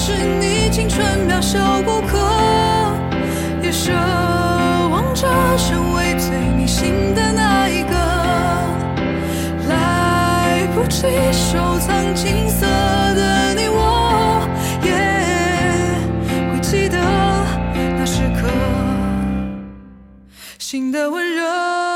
是你青春渺小过客，也奢望着成为最铭心的那一个。来不及收藏金色的你我，也会记得那时刻心的温热。